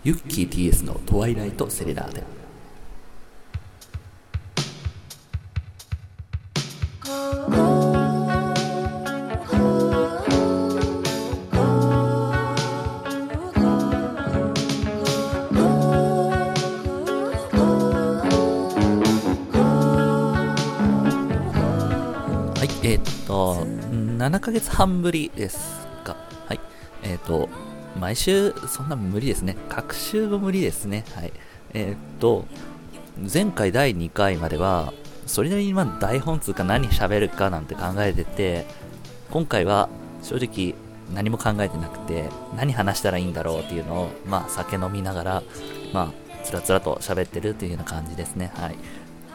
ユッキー TS のトワイライトセレナーデ。はい、7ヶ月半ぶりですか。はい、毎週そんな無理ですね。各週も無理ですね。はい、前回第2回まではそれなりに台本つうか何喋るかなんて考えてて、今回は正直何も考えてなくて、何話したらいいんだろうっていうのを酒飲みながらつらつらと喋ってるっていうような感じですね。はい、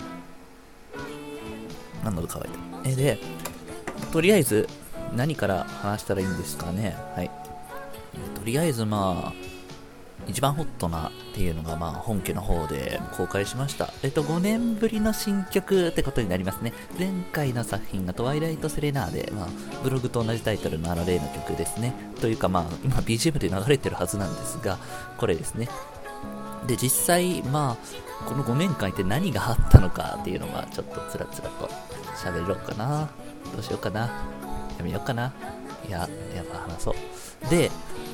喉乾いて、でとりあえず何から話したらいいんですかね。はい、とりあえず一番ホットなっていうのが本家の方で公開しました。5年ぶりの新曲ってことになりますね。前回の作品がトワイライトセレナーデ、ブログと同じタイトルの例の曲ですね。というか今 BGM で流れてるはずなんですが、これですね。で実際この5年間って何があったのかっていうのがちょっとつらつらと喋ろうかな。どうしようかな。やめようかな。やっぱ話そう。で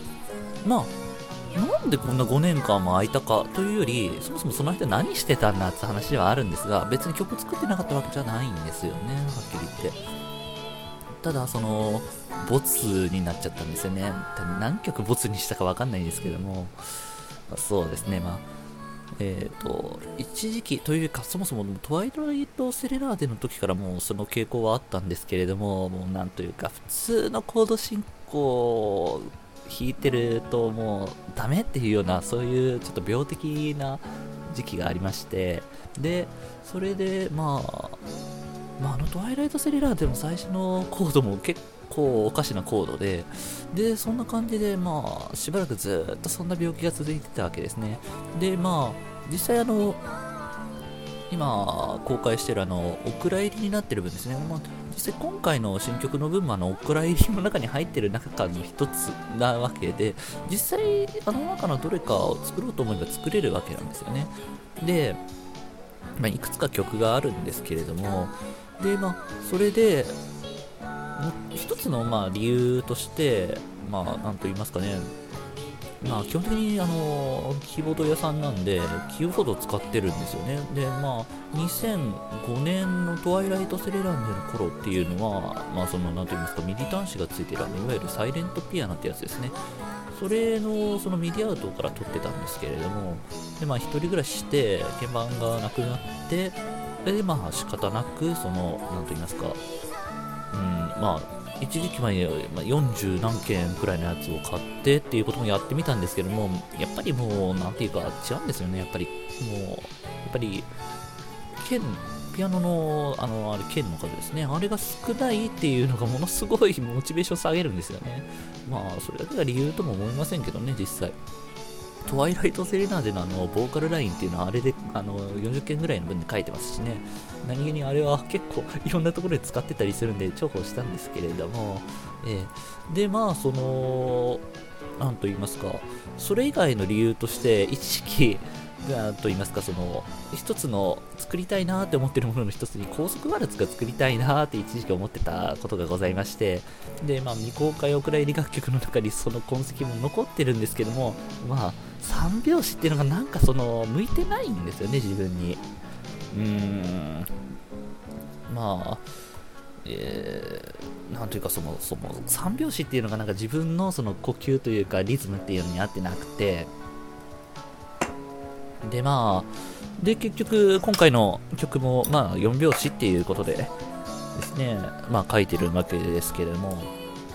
なんでこんな5年間も空いたかというより、そもそもその間何してたんだって話ではあるんですが、別に曲作ってなかったわけじゃないんですよね、はっきり言って。ただボツになっちゃったんですよね。何曲ボツにしたかわかんないんですけども、そうですね。一時期というか、そもそもトワイライトセレナーデの時からもうその傾向はあったんですけれども、もうなんというか普通のコード進行弾いてるともうダメっていうような、そういうちょっと病的な時期がありまして、でそれでトワイライトセレナーデの最初のコードも結構おかしなコードで、そんな感じでしばらくずっとそんな病気が続いてたわけですね。で実際今公開してるお蔵入りになってる分ですね。実際今回の新曲の分もお蔵入りの中に入ってる中の一つなわけで、実際中のどれかを作ろうと思えば作れるわけなんですよね。で、いくつか曲があるんですけれども、でそれで一つの理由としてなんと言いますかね、基本的にキーボード屋さんなんでキーボードを使ってるんですよね。で2005年のトワイライトセレランデの頃っていうのはなんと言いますか、ミディ端子がついてるいわゆるサイレントピアノってやつですね。それのそのミディアウトから撮ってたんですけれども、で一人暮らしして鍵盤がなくなって、で仕方なくなんと言いますか、一時期前に40何件くらいのやつを買ってっていうこともやってみたんですけども、やっぱりもうなんていうか違うんですよね。やっぱりピアノの鍵の数ですね、あれが少ないっていうのがものすごいモチベーション下げるんですよね。それだけが理由とも思いませんけどね、実際。トワイライトセレナーデのボーカルラインっていうのはあれで40件ぐらいの分で書いてますしね。何気にあれは結構いろんなところで使ってたりするんで重宝したんですけれども、でなんと言いますか、それ以外の理由として一時期と言いますか、一つの作りたいなって思ってるものの一つに高速ワルツが作りたいなって一時期思ってたことがございまして、で未公開お蔵入り楽曲の中にその痕跡も残ってるんですけども、3拍子っていうのがなんか向いてないんですよね、自分に。なんというかそも3拍子っていうのがなんか自分の呼吸というかリズムっていうのに合ってなくて、で結局今回の曲も4拍子っていうことでですね、書いてるわけですけれども、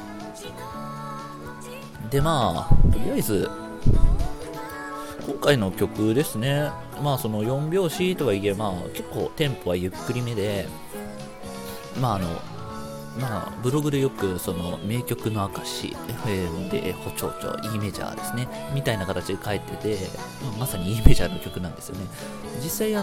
でとりあえず今回の曲ですね、4拍子とはいえ結構テンポはゆっくりめで、ブログでよく名曲の証 FM でエホ長調 E メジャーですねみたいな形で書いてて、まさに E メジャーの曲なんですよね。実際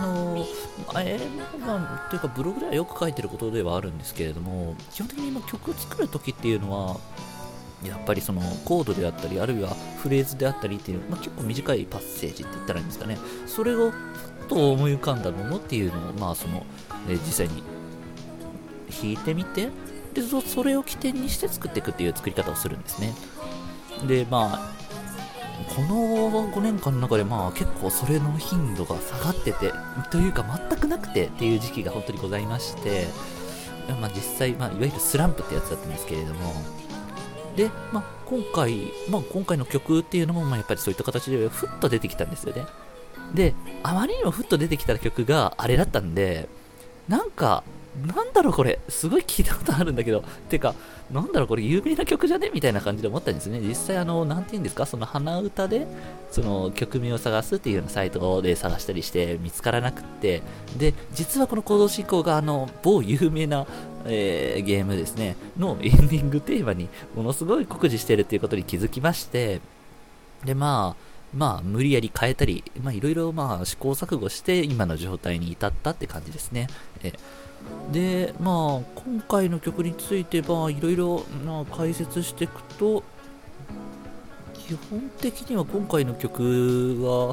というかブログではよく書いてることではあるんですけれども、基本的に曲を作るときっていうのはやっぱりそのコードであったり、あるいはフレーズであったりっていう、結構短いパッセージって言ったらいいんですかね、それをふっと思い浮かんだものっていうのを、実際に弾いてみて、でそれを起点にして作っていくっていう作り方をするんですね。でこの5年間の中で結構それの頻度が下がってて、というか全くなくてっていう時期が本当にございまして、実際、いわゆるスランプってやつだったんですけれども、で、今回の曲っていうのもやっぱりそういった形でふっと出てきたんですよね。で、あまりにもふっと出てきた曲があれだったんで、なんだろうこれ、すごい聞いたことあるんだけど、てか、なんだろうこれ有名な曲じゃねみたいな感じで思ったんですね。実際なんて言うんですか、その鼻歌で、その曲名を探すっていうようなサイトで探したりして見つからなくって、で、実はこの行動進行が某有名な、ゲームですね、のエンディングテーマにものすごい酷似してるっていうことに気づきまして、で、無理やり変えたり、いろいろ試行錯誤して今の状態に至ったって感じですね。で、今回の曲についていろいろ解説していくと、基本的には今回の曲は、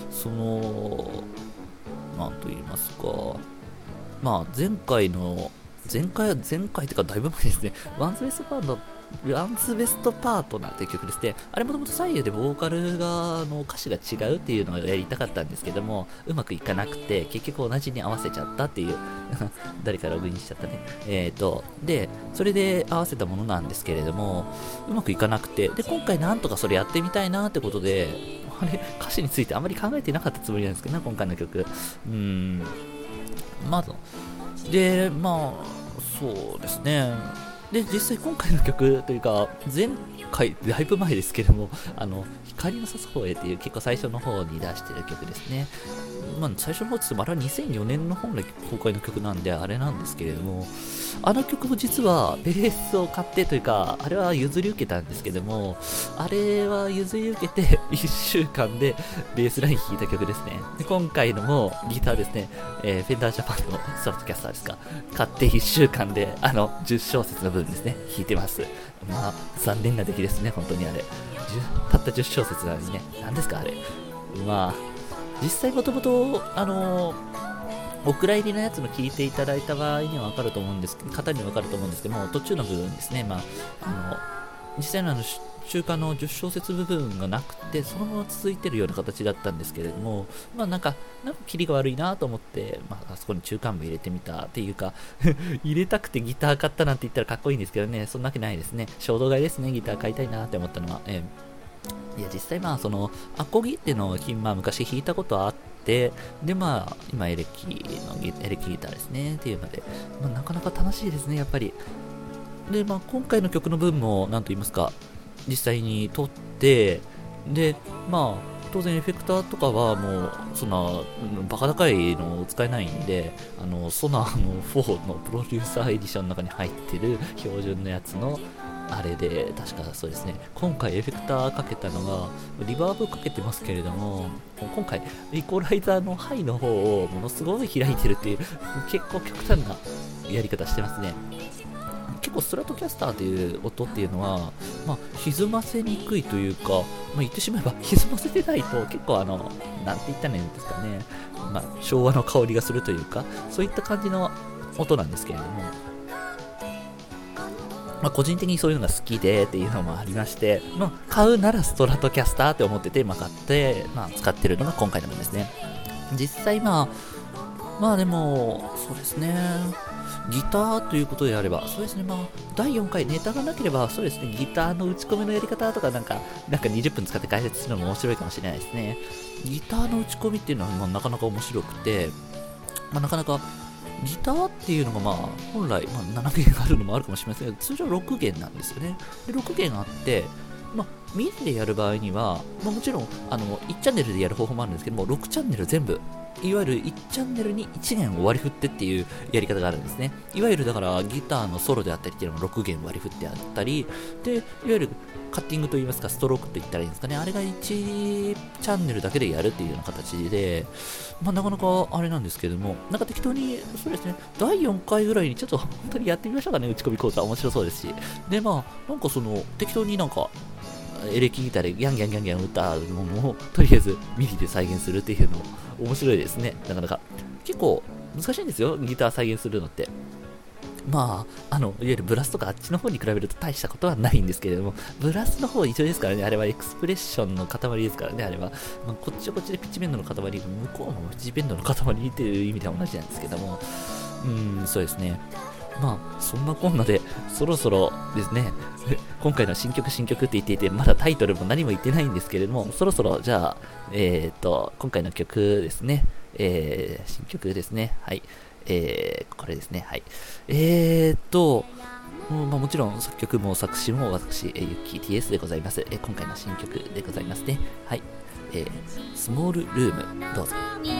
なんと言いますか、前回ってかだいぶ前ですね、ワンズベストパートナーっていう曲ですね。あれもともと左右でボーカルが歌詞が違うっていうのをやりたかったんですけども、うまくいかなくて結局同じに合わせちゃったっていう誰かログインしちゃったね。でそれで合わせたものなんですけれども、うまくいかなくて、で今回なんとかそれやってみたいなってことで、歌詞についてあまり考えてなかったつもりなんですけどね、今回の曲。でそうですね。で実際今回の曲というか、前回だいぶ前ですけども、光の差す方へっていう結構最初の方に出してる曲ですね。最初の方って言ってもあれは2004年の本来公開の曲なんであれなんですけれども、あの曲も実はベースを買ってというか、あれは譲り受けたんですけども、あれは譲り受けて1週間でベースライン弾いた曲ですね。で今回のもギターですね、フェンダージャパンのストラトキャスターですか、買って1週間で10小節の部分ですね、弾いてます。残念な出来ですね、本当にあれ。たった10小節なのにね、何ですかあれ。実際もともとお蔵入りのやつも聞いていただいた場合には分かると思うんですけど、方には分かると思うんですけども、途中の部分ですね、実際の中間の10小節部分がなくて、そのまま続いてるような形だったんですけれども、なんかキリが悪いなと思って、あそこに中間部入れてみたっていうか入れたくてギター買ったなんて言ったらかっこいいんですけどね、そんなわけないですね。衝動買いですね、ギター買いたいなって思ったのは。いや実際アコギっていうのを昔弾いたことあって、で今エレキギターですねっていうので、なかなか楽しいですねやっぱり。で今回の曲の分も何と言いますか、実際に撮って、で当然エフェクターとかはもうそんなバカ高いのを使えないんで、ソナーの4のプロデューサーエディションの中に入ってる標準のやつのあれで、確かそうですね、今回エフェクターかけたのがリバーブかけてますけれども、今回イコライザーのハイの方をものすごい開いてるっていう結構極端なやり方してますね。結構ストラトキャスターという音っていうのは、歪ませにくいというか、言ってしまえば歪ませてないと結構なんて言ったらいいんですかね、昭和の香りがするというか、そういった感じの音なんですけれども、個人的にそういうのが好きでっていうのもありまして、買うならストラトキャスターって思ってて、買って、使ってるのが今回のものですね。実際でもそうですね、ギターということであれば、そうですね、第4回ネタがなければ、そうですね、ギターの打ち込みのやり方とかなんか20分使って解説するのも面白いかもしれないですね。ギターの打ち込みっていうのはなかなか面白くて、なかなかギターっていうのが本来7弦あるのもあるかもしれませんが、通常6弦なんですよね。で6弦あって、ミディでやる場合には、もちろん1チャンネルでやる方法もあるんですけども、6チャンネル全部いわゆる1チャンネルに1弦を割り振ってっていうやり方があるんですね。いわゆるだからギターのソロであったりっていうのも6弦割り振ってあったり、で、いわゆるカッティングといいますか、ストロークと言ったらいいんですかね。あれが1チャンネルだけでやるっていうような形で、なかなかあれなんですけども、なんか適当に、そうですね、第4回ぐらいにちょっと本当にやってみましょうかね、打ち込み講座。面白そうですし。で、なんか適当になんか、エレキギターでギャンギャンギャンギャン打ったのをとりあえずミディで再現するっていうのも面白いですね。なかなか結構難しいんですよ、ギター再現するのって。いわゆるブラスとかあっちの方に比べると大したことはないんですけれども、ブラスの方一緒ですからね。あれはエクスプレッションの塊ですからね。あれは、こっちはこっちでピッチベンドの塊、向こうもピッチベンドの塊っていう意味では同じなんですけども、そうですね。そんなこんなで、そろそろですね、今回の新曲って言っていて、まだタイトルも何も言ってないんですけれども、そろそろ、じゃあ、今回の曲ですね、新曲ですね、はい、これですね、はい。もちろん作曲も作詞も私、ユッキー TS でございます。今回の新曲でございますね。はい。スモールルーム、どうぞ。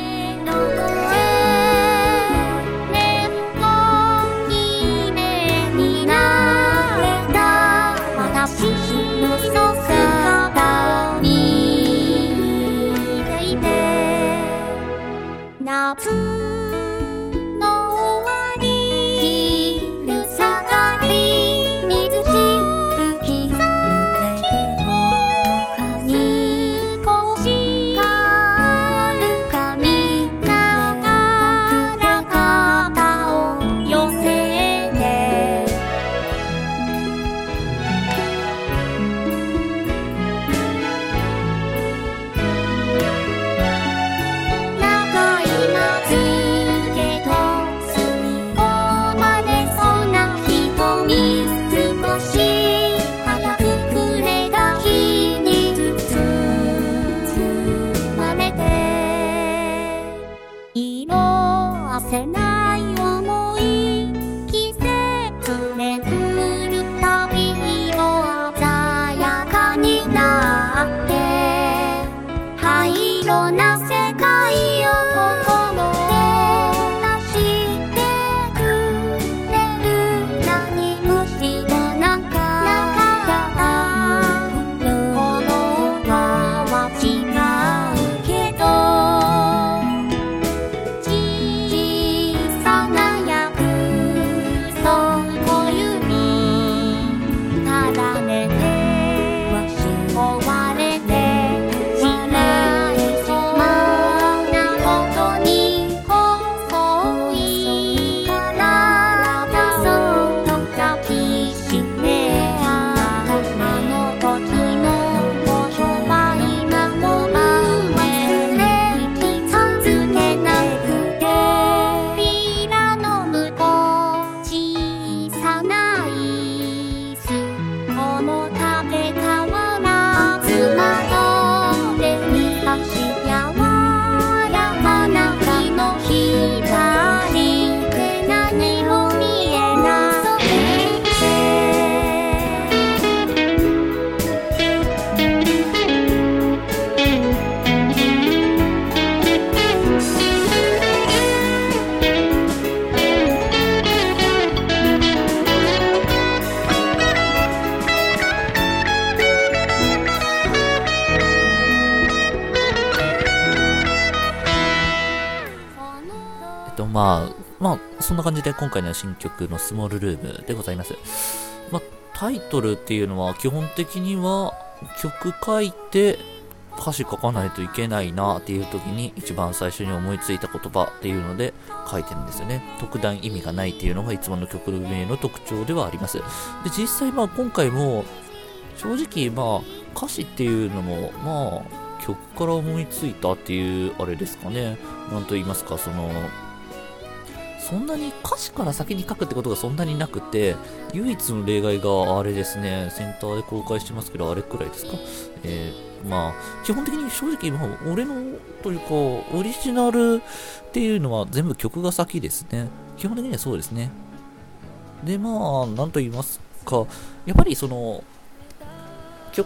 夏の終わり、昼下がり、水しぶき濡れてもに少しかるかみながら肩を寄せて長いまつげと吸い込まれそうな瞳、少し肌膨れた日に包まれて色あせない想い、季節巡るたび色鮮やかになって灰色な世界を心で出してくれる、何も知らなかったこの葉は違うけど、小さな約束指束ねて追われてしまいそうなことに細い体そっと抱きしめあの時のことは今も忘れさせてなくて、ビラの向こう小さな椅子重たて変わらず窓で見たし柔らかな日の左手何も見えなくそんな感じで今回の新曲のスモールルームでございます。タイトルっていうのは基本的には曲書いて歌詞書かないといけないなっていう時に一番最初に思いついた言葉っていうので書いてるんですよね。特段意味がないっていうのがいつもの曲名の特徴ではあります。で、実際今回も正直歌詞っていうのも曲から思いついたっていうあれですかね。なんと言いますか、そんなに歌詞から先に書くってことがそんなになくて、唯一の例外があれですね、センターで公開してますけど、あれくらいですか。基本的に正直俺のというかオリジナルっていうのは全部曲が先ですね。基本的にはそうですね。でなんと言いますか、やっぱり曲っ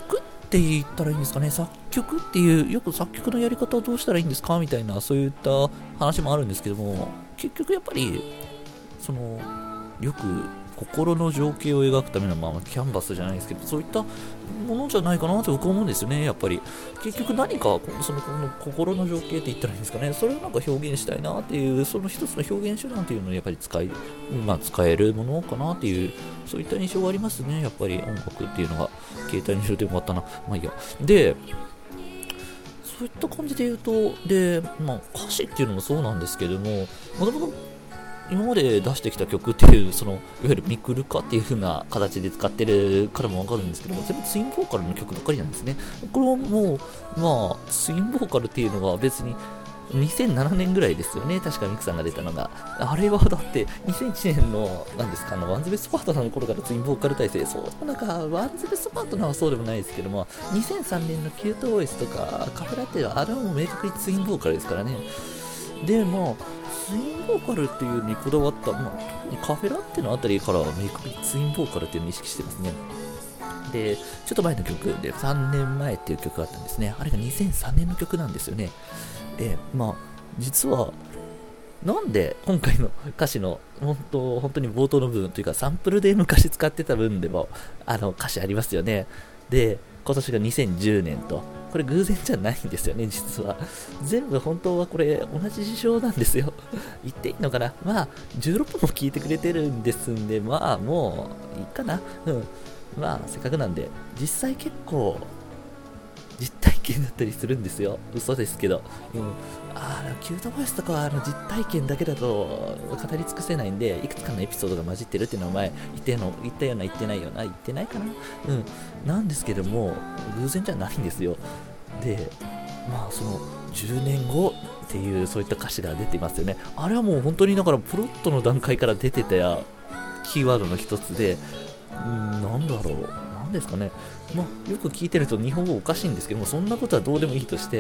て言ったらいいんですかね、作曲っていう、よく作曲のやり方をどうしたらいいんですかみたいな、そういった話もあるんですけども、結局やっぱりよく心の情景を描くための、キャンバスじゃないですけど、そういったものじゃないかなって僕は思うんですよね。やっぱり結局何かこの心の情景って言ったらいいんですかね、それをなんか表現したいなっていう、その一つの表現手段っていうのをやっぱり使えるものかなっていう、そういった印象がありますね。やっぱり音楽っていうのが、携帯にしろてよかったな、まあいいや。で、そういった感じで言うと、で、歌詞っていうのもそうなんですけども、もともと今まで出してきた曲っていう、いわゆるミクル化っていう風な形で使ってるからもわかるんですけども、全部ツインボーカルの曲ばっかりなんですね。これはもう、ツインボーカルっていうのが別に2007年ぐらいですよね。確かミクさんが出たのが。あれはだって2001年の、ワンズベストパートナーの頃からツインボーカル体制、ワンズベストパートナーはそうでもないですけども、2003年のキュートボイスとかカフェラテはあれはもう明確にツインボーカルですからね。で、ツインボーカルっていうにこだわった、カフェラテのあたりから明確にツインボーカルっていうのを意識してますね。で、ちょっと前の曲で3年前っていう曲があったんですね。あれが2003年の曲なんですよね。実はなんで今回の歌詞の本当に冒頭の部分というか、サンプルで昔使ってた分でも歌詞ありますよね。で、今年が2010年と、これ偶然じゃないんですよね。実は全部本当はこれ同じ事象なんですよ。言っていいのかな。16分も聞いてくれてるんですんで、もういいかな。せっかくなんで、実際結構実体験だったりするんですよ。嘘ですけど。キュートボイスとかは実体験だけだと語り尽くせないんで、いくつかのエピソードが混じってるっていうのは前言ったような言ってないような、言ってないかな。なんですけども、偶然じゃないんですよ。で、10年後っていうそういった歌詞が出ていますよね。あれはもう本当にだからプロットの段階から出てたキーワードの一つで、なんですかね。よく聞いてると日本語おかしいんですけども、そんなことはどうでもいいとして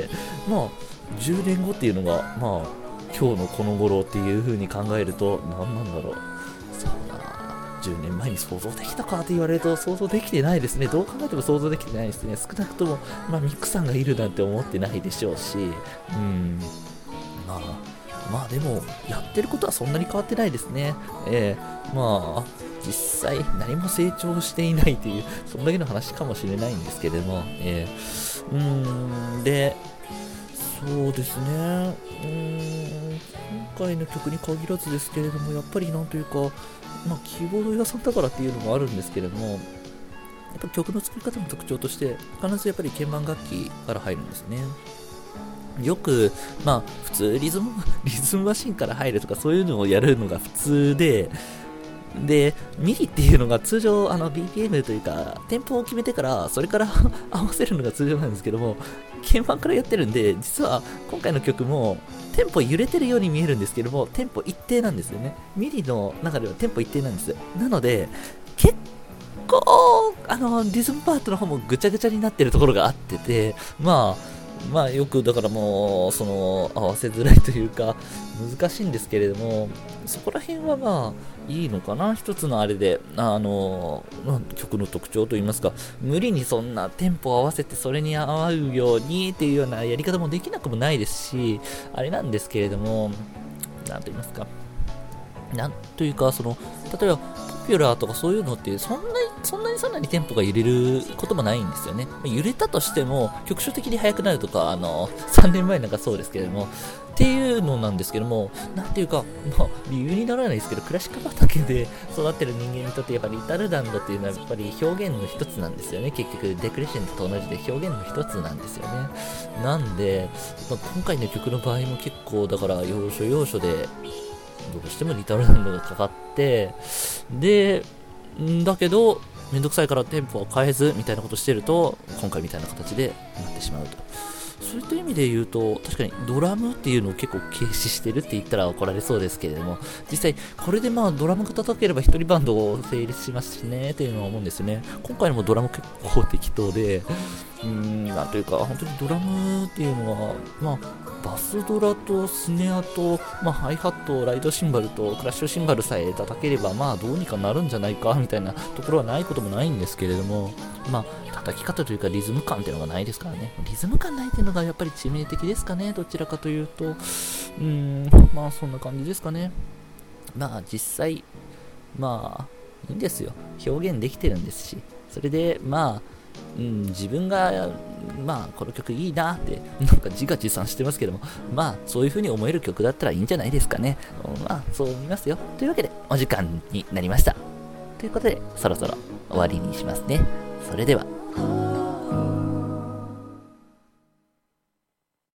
、10年後っていうのが、今日のこの頃っていう風に考えると、10年前に想像できたかって言われると想像できてないですね。どう考えても想像できてないですね。少なくとも、ミクさんがいるなんて思ってないでしょうし、でもやってることはそんなに変わってないですね。実際何も成長していないという、そんだけの話かもしれないんですけれども、で、そうですね、今回の曲に限らずですけれども、やっぱりなんというか、キーボード屋さんだからっていうのもあるんですけれども、やっぱり曲の作り方の特徴として、必ずやっぱり鍵盤楽器から入るんですね。よく、普通リズムマシンから入るとかそういうのをやるのが普通で、ミディっていうのが通常BPM というかテンポを決めてからそれから合わせるのが通常なんですけども、鍵盤からやってるんで、実は今回の曲もテンポ揺れてるように見えるんですけども、テンポ一定なんですよね。ミディの中ではテンポ一定なんです。なので結構リズムパートの方もぐちゃぐちゃになってるところがあってて、よくだからもう合わせづらいというか難しいんですけれども、そこら辺はいいのかな。一つのあれで曲の特徴といいますか、無理にそんなテンポを合わせてそれに合うようにっていうようなやり方もできなくもないですし、あれなんですけれども、なんと言いますか、例えばポピュラーとかそういうのってそんなにテンポが揺れることもないんですよね。揺れたとしても局所的に速くなるとか、3年前なんかそうですけれどもっていうのなんですけども、理由にならないですけど、クラシック畑で育ってる人間にとってやっぱりリタルダンドっていうのはやっぱり表現の一つなんですよね。結局デクレッシェンドと同じで表現の一つなんですよね。なんで、今回の曲の場合も結構だから要所要所でどうしてもリタルダンドがかかって、でだけどめんどくさいからテンポを変えずみたいなことしてると、今回みたいな形でなってしまうと。そういった意味で言うと、確かにドラムっていうのを結構軽視してるって言ったら怒られそうですけれども、実際これでドラムが叩ければ一人バンド成立しますしねっていうのは思うんですよね。今回のもドラム結構適当で、 なんというか、本当にドラムっていうのは、バスドラとスネアと、ハイハット、ライドシンバルとクラッシュシンバルさえ叩ければ、どうにかなるんじゃないかみたいなところはないこともないんですけれども、叩き方というかリズム感っていうのがないですからね。リズム感ないっていうのがやっぱり致命的ですかね、どちらかというと。そんな感じですかね。実際、いいんですよ。表現できてるんですし、それで、自分が、この曲いいなって、自画自賛してますけども、そういう風に思える曲だったらいいんじゃないですかね。そう思いますよ。というわけで、お時間になりました。ということで、そろそろ終わりにしますね。それでは。